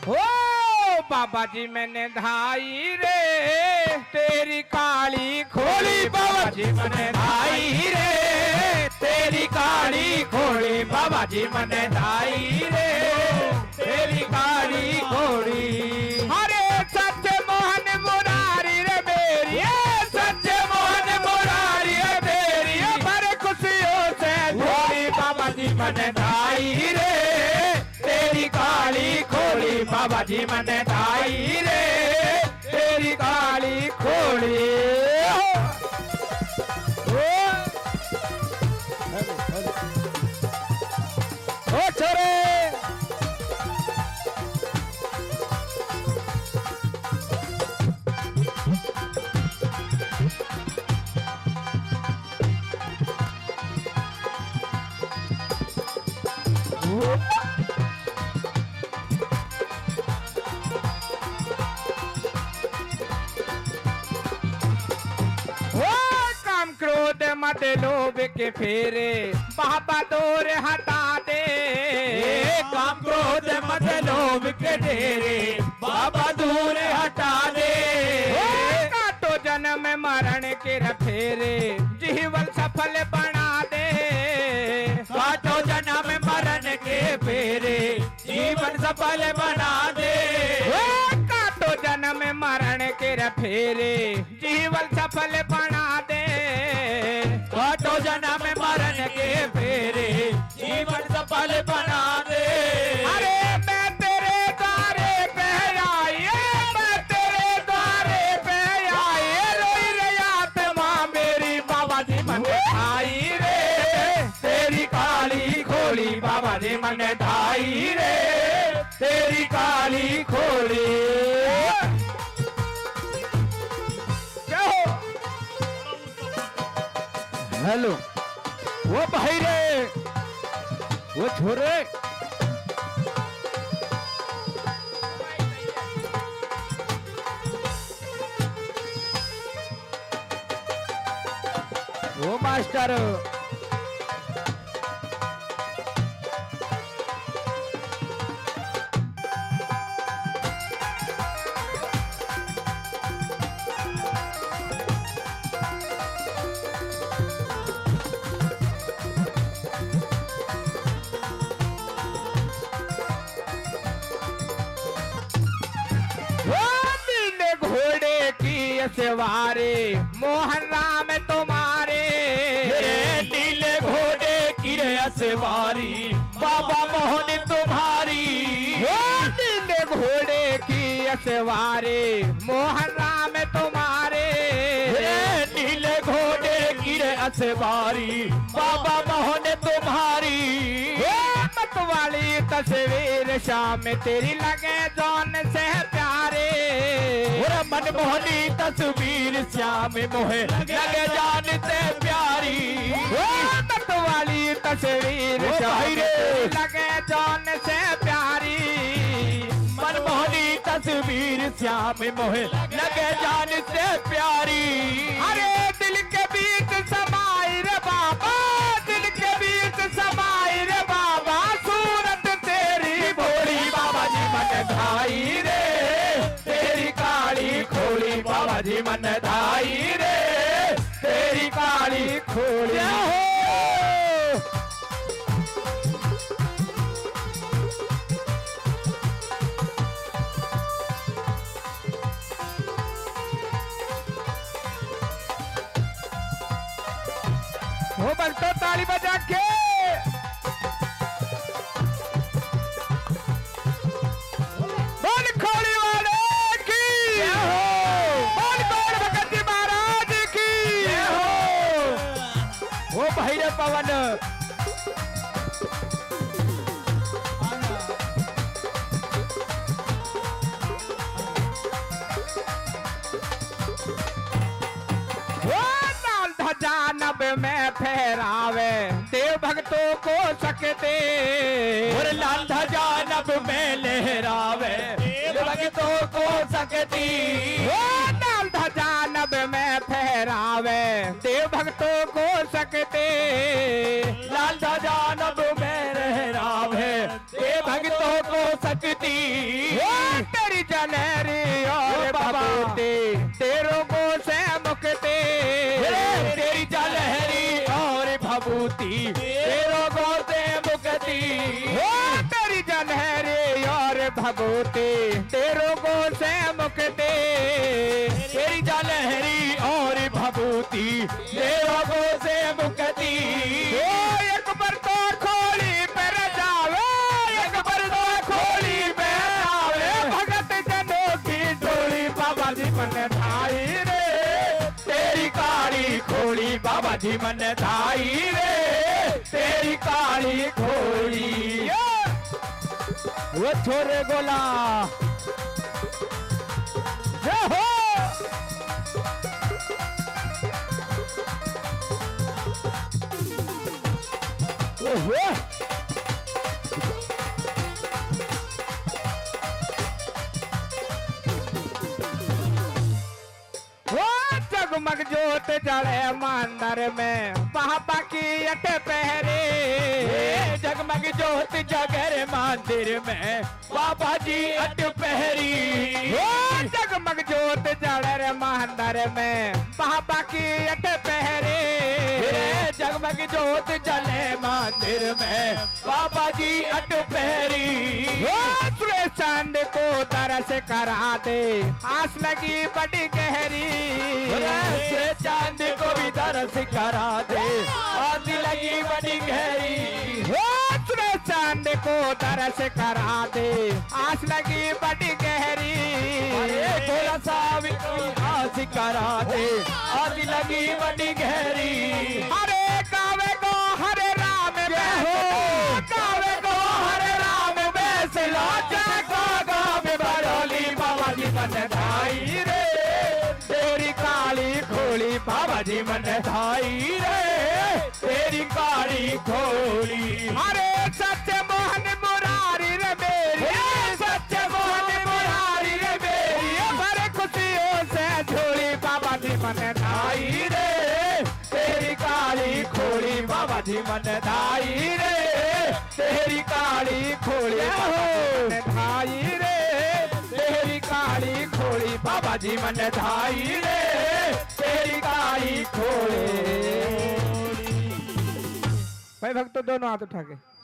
हो बाबा जी मैंने धाई रे तेरी काली खोली, बाबा जी मैंने धाई रे तेरी काली खोली, बाबा जी मैंने धाई रे तेरी काली खोली। अरे सच्चे मोहन मुरारी रे मेरी, सच्चे मोहन मुरारी रे मेरी, बड़े खुशियों से झोली, बाबा जी मैंने धाई रे तेरी काली खोली, बाबा जी मैंने धाई रे तेरी काली खोली। ओ छोरे क्रोध मत लोभ के फेरे बाबा दूर हटा दे, काम क्रोध मत लोभ के डेरे बाबा दूर हटा दे। काटो जन्म मरण के फेरे जीवन सफल बना दे, काटो जन्म मरण के फेरे जीवन सफल बना दे। काटो जन्म मरण के फेरे जीवन सफल बना दे, काटो जन्म मरण के फेरे जीवन सफल बना दे। अरे मैं तेरे द्वारे पे आई, मैं तेरे द्वारे पे आई, रोई रे आत्मा मेरी, बाबा जी मैंने धाई रे तेरी काली खोली, बाबा जी मैंने धाई रे तेरी काली खोली। हेलो वो भाई रे वो छोरे वो मास्टर सवारे मोहन राम तुम्हारे, नीले घोड़े की सवारी बाबा मोहन तुम्हारी। नीले घोड़े की सवारे मोहन राम तुम्हारे, नीले घोड़े की सवारी बाबा मोहन तुम्हारी। मत वाली तस्वीर शाम तेरी लगे जौन से प्यारे, मनमोहनी तस्वीर श्याम मोहे लगे जान से प्यारी। मत वाली तस्वीर शाम लगे जौन से प्यारी, मनमोहनी तस्वीर श्याम मोहे लगे जान से प्यारी। अरे दिल के बीच समाई रे बाबा, दिल के बीच समाई रे बाबा, सूरत तेरी भोली, बाबा जी मन धाई रे तेरी काली खोली, बाबा जी मन धाई रे तेरी काली खोली। हो बलतो ताली बजा के बोल खोली वाले की, बोल गौड़ भगत जी महाराज की। वो भैरव पवन जानब में फहरावे देव भक्तों को सकते, और लाल जानब में लहरावे देव भक्तों को सकती। लाल जानब में फहरावे देव भक्तों को सकते, लाल जानब में लहरावे देव भक्तों को सकती। भगवती तेरो गो से मुक्ति तेरी जलहरी और भभूति तेरो गो से मुक्ति ओ एक बार तो खोली पर जावे एक बार तो खोली पे आवे भगत जनों की डोली बाबा जी मन धाई रे तेरी काली खोली बाबा जी मन धाई रे तेरी काली खोली वो छोरे गोला जय हो ओहो जगमग जोत जले मंदिर में बाबा की अट पहरे जगमग जोत जगर मंदिर में बाबा जी अट पहरी जगमग जोत जले मंदिर में बाबा की अट पहरे जगमग जोत जले मंदिर में बाबा जी अट पहरी चांद को तरस करा दे आस लगी बड़ी गहरी चांद को भी तरस करा दे आस लगी बड़ी गहरी चांद को तरस करा दे आस लगी बड़ी गहरी थोड़ा सा भी कोई आस करा दे आस लगी बड़ी गहरी हरे कावे को हरे राम हो कावे को हरे राम बैसला बरौली बाबा जी मन धाई रे तेरी काली खोली बाबा जी मन धाई रे तेरी काली खोली हरे सत्य मोहन मुरारी रे मेरी सत्य मोहन मुरारी रे मेरी बड़े खुशियों से झोली बाबा जी मन धाई रे तेरी काली खोली बाबा जी मन धाई रे तेरी काली खोली धाई रे तेरी काली खोली बाबा जी मन धाई रे तेरी काली खोली भाई भक्तों दोनों हाथ उठा के